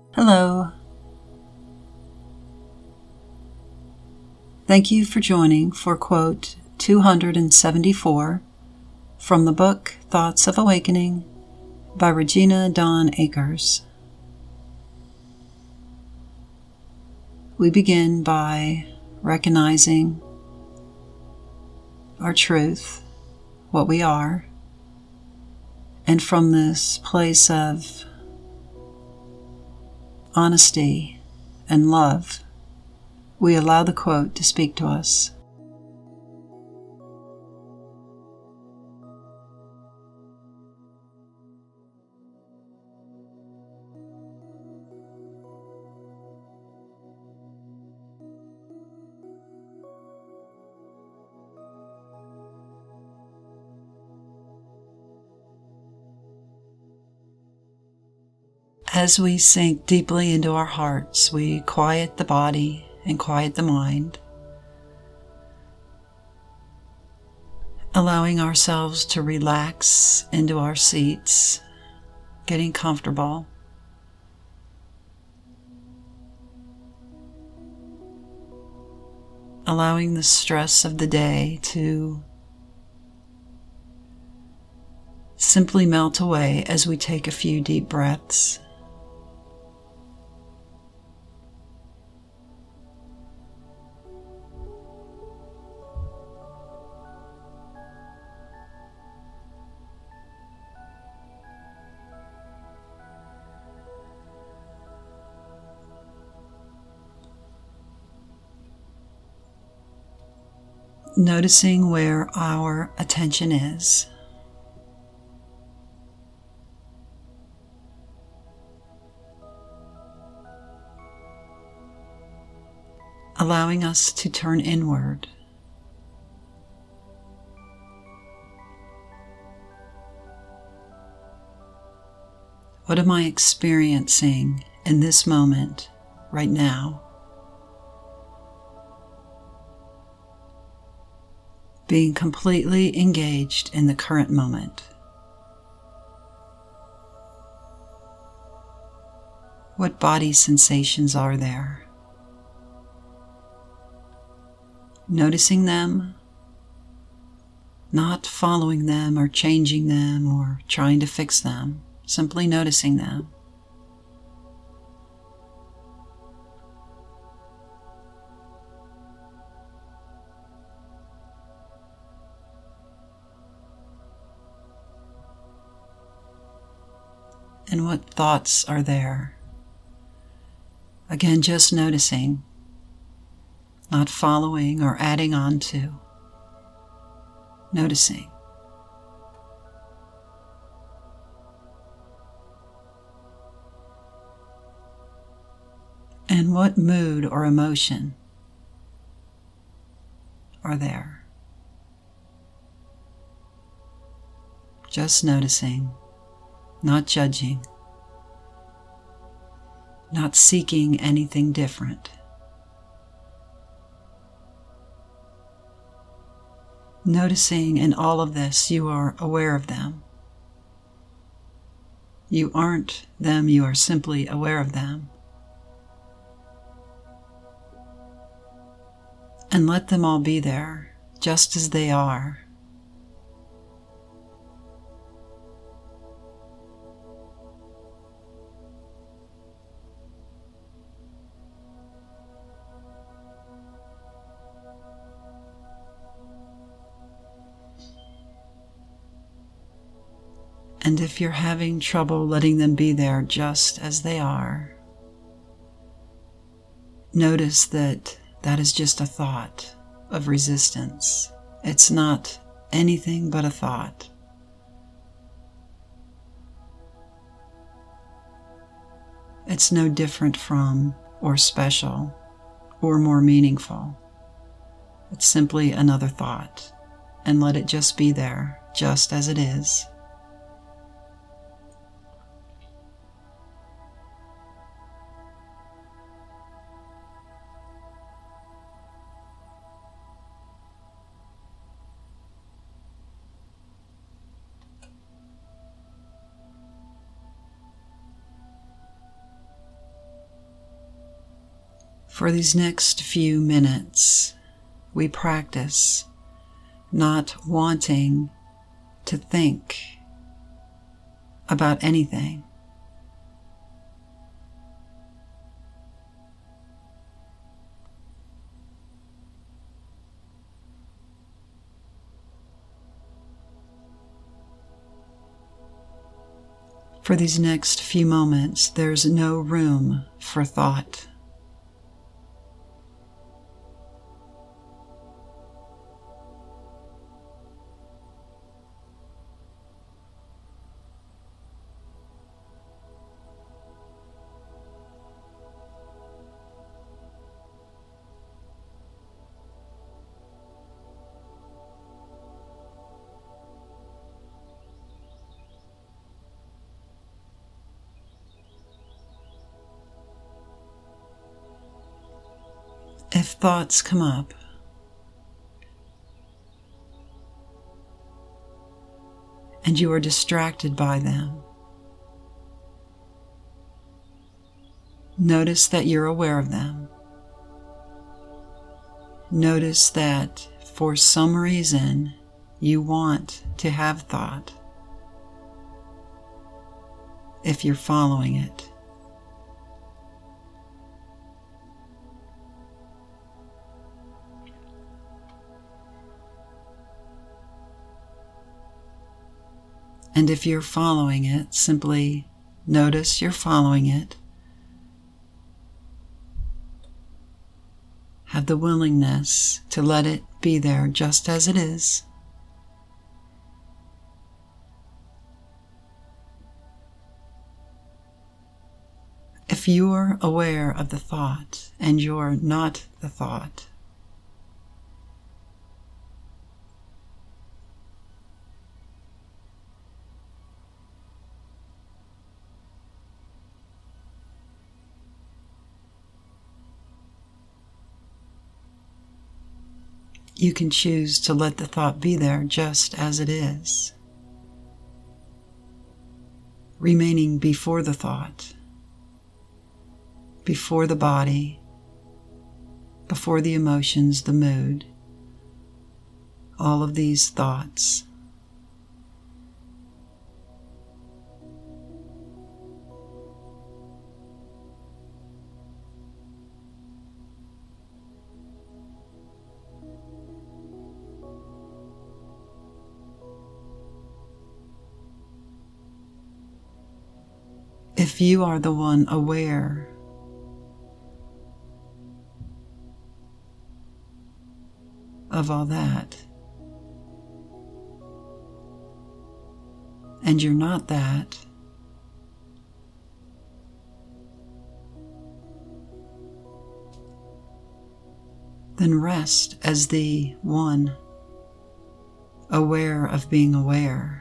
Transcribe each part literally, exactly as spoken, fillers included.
Hello. Thank you for joining for quote two hundred seventy-four from the book Thoughts of Awakening by Regina Dawn Akers. We begin by recognizing our truth, what we are, and from this place of honesty and love, we allow the quote to speak to us. As we sink deeply into our hearts, we quiet the body and quiet the mind, allowing ourselves to relax into our seats, getting comfortable. Allowing the stress of the day to simply melt away as we take a few deep breaths. Noticing where our attention is. Allowing us to turn inward. What am I experiencing in this moment, right now? Being completely engaged in the current moment. What body sensations are there? Noticing them, not following them or changing them or trying to fix them, simply noticing them. And what thoughts are there? Again, just noticing, not following or adding on to. Noticing. And what mood or emotion are there? Just noticing. Not judging, not seeking anything different. Noticing in all of this, you are aware of them. You aren't them, you are simply aware of them. And let them all be there, just as they are. And if you're having trouble letting them be there just as they are, notice that that is just a thought of resistance. It's not anything but a thought. It's no different from, or special, or more meaningful. It's simply another thought, and let it just be there, just as it is. For these next few minutes, we practice not wanting to think about anything. For these next few moments, there's no room for thought. If thoughts come up, and you are distracted by them, notice that you're aware of them. Notice that for some reason you want to have thought, if you're following it. And if you're following it, simply notice you're following it. Have the willingness to let it be there just as it is. If you're aware of the thought and you're not the thought, you can choose to let the thought be there just as it is, remaining before the thought, before the body, before the emotions, the mood, all of these thoughts. If you are the one aware of all that, and you're not that, then rest as the one aware of being aware.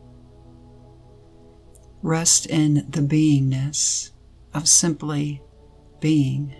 Rest in the beingness of simply being.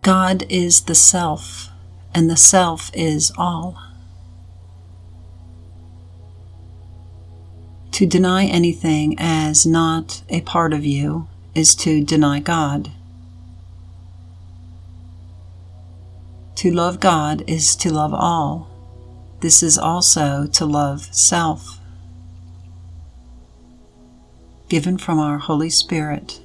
God is the self, and the self is all. To deny anything as not a part of you is to deny God. To love God is to love all. This is also to love self. Given from our Holy Spirit.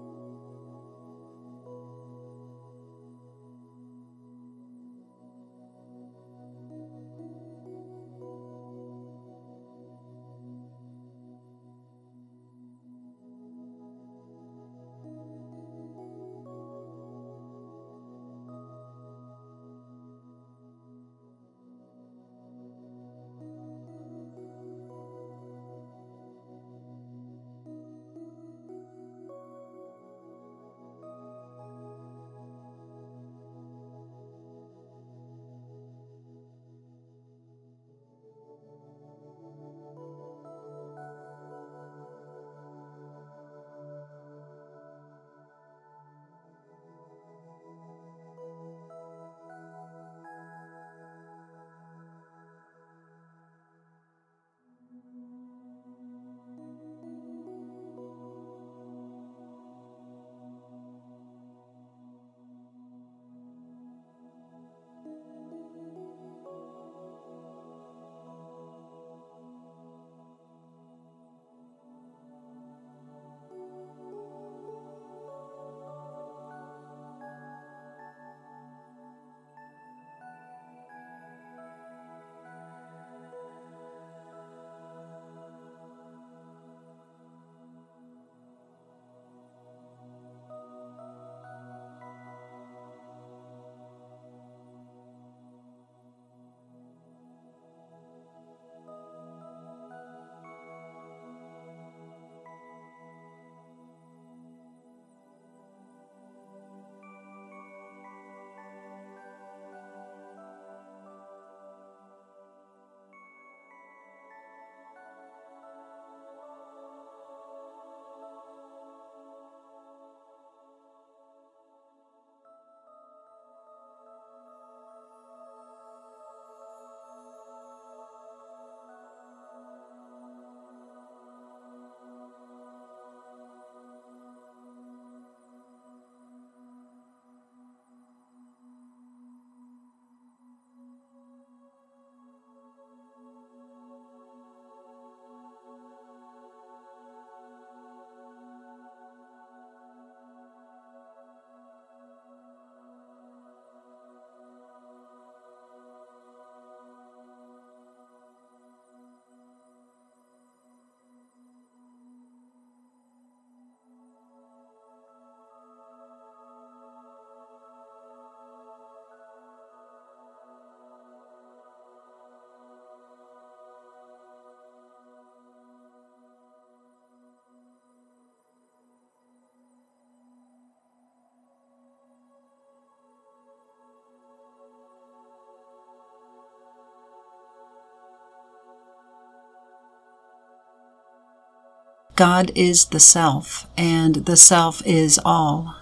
God is the self, and the self is all.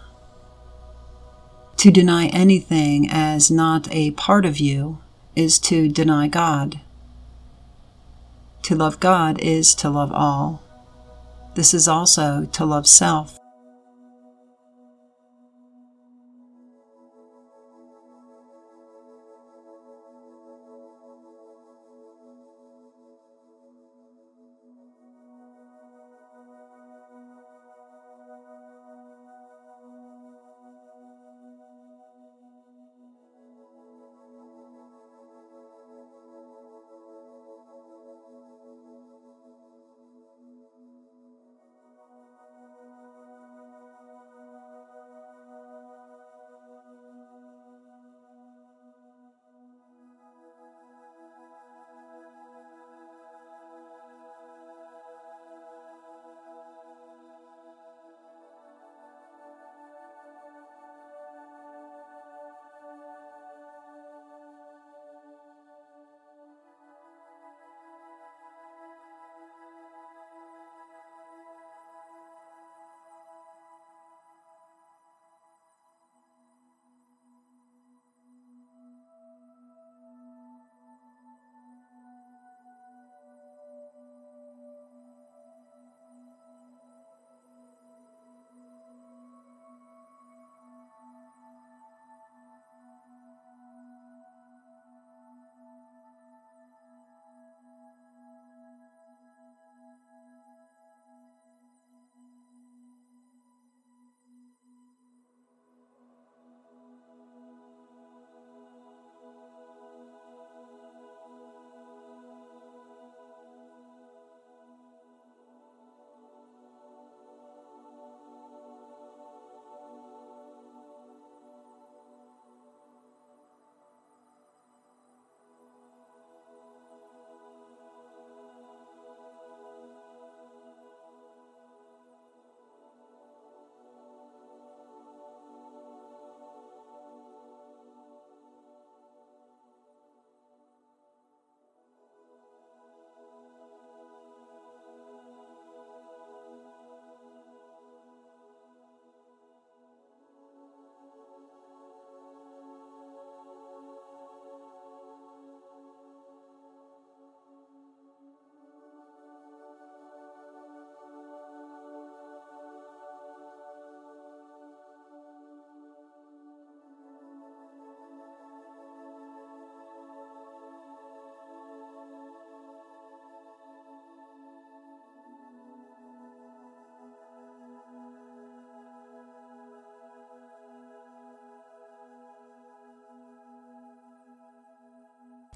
To deny anything as not a part of you is to deny God. To love God is to love all. This is also to love self.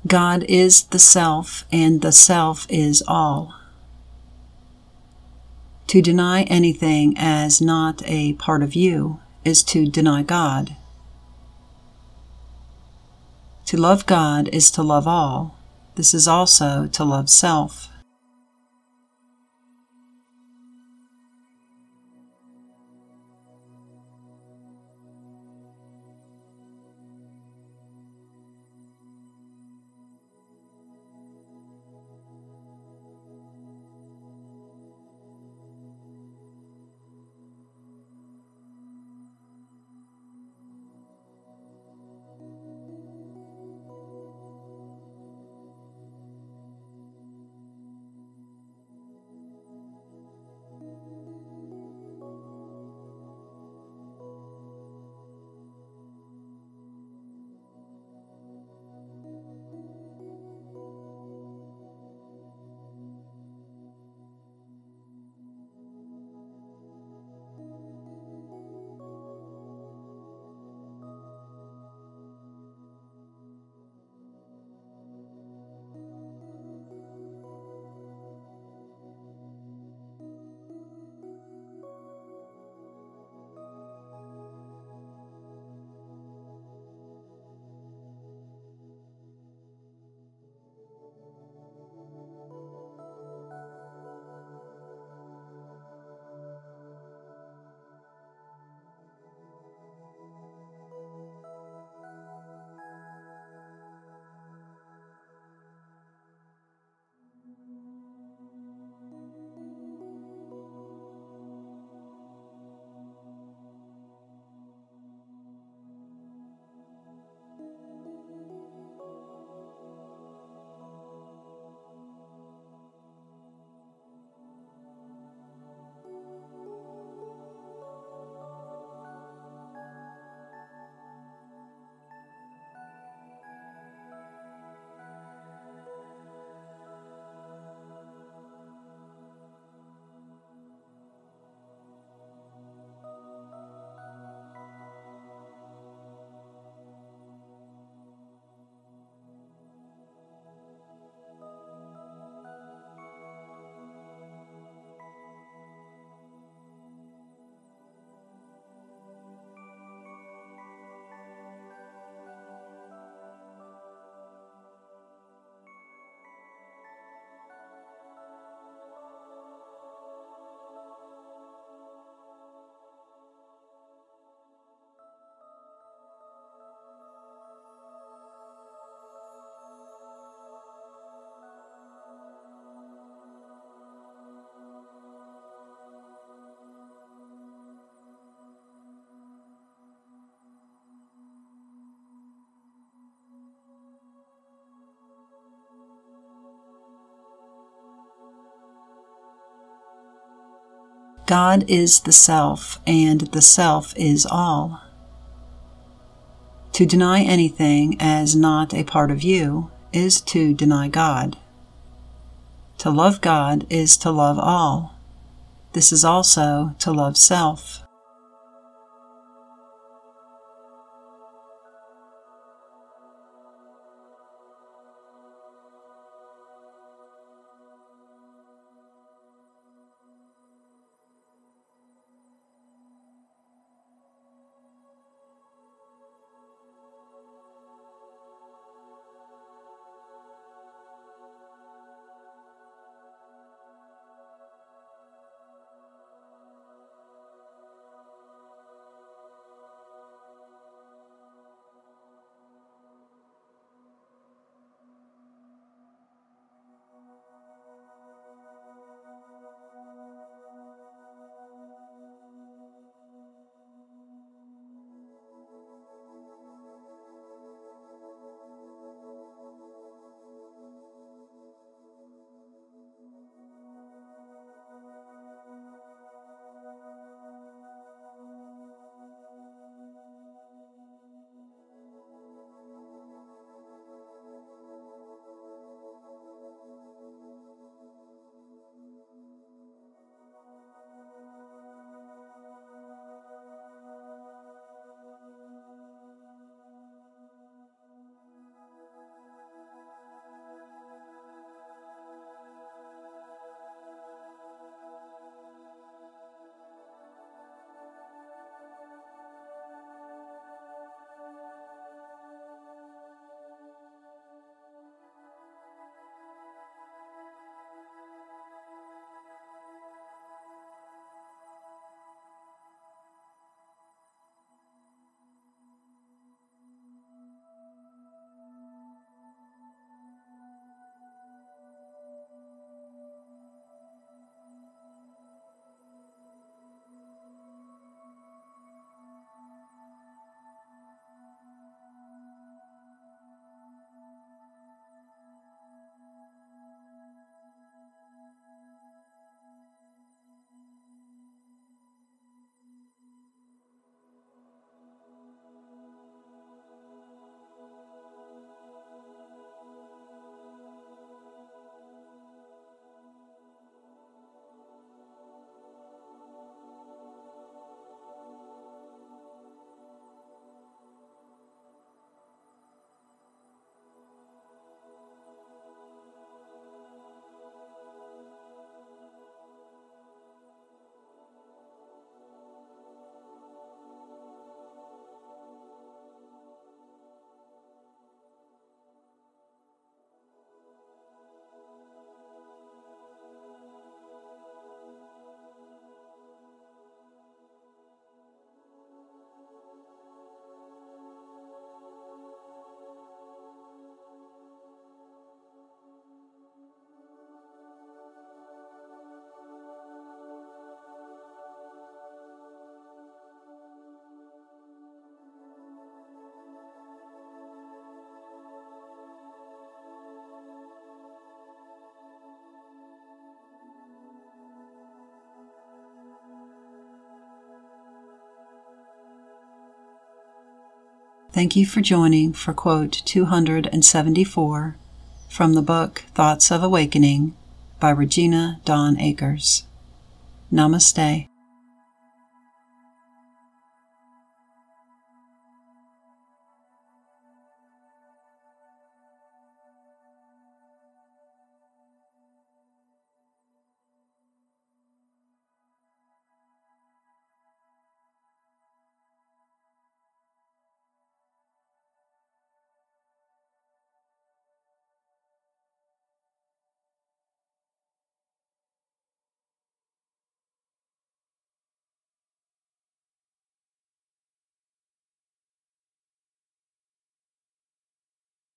God is the self, and the self is all. To deny anything as not a part of you is to deny God. To love God is to love all. This is also to love self. God is the self, and the self is all. To deny anything as not a part of you is to deny God. To love God is to love all. This is also to love self. Thank you for joining for quote two hundred seventy-four from the book Thoughts of Awakening by Regina Dawn Akers. Namaste.